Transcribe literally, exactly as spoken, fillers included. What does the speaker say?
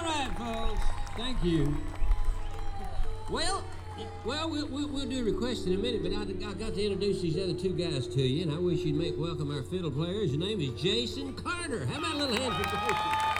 All right, folks. Thank you. Well, well, we'll, we'll, we'll do a request in a minute, but I, I got to introduce these other two guys to you, and I wish you'd make welcome our fiddle player. His name is Jason Carter. How about a little hand for Jason?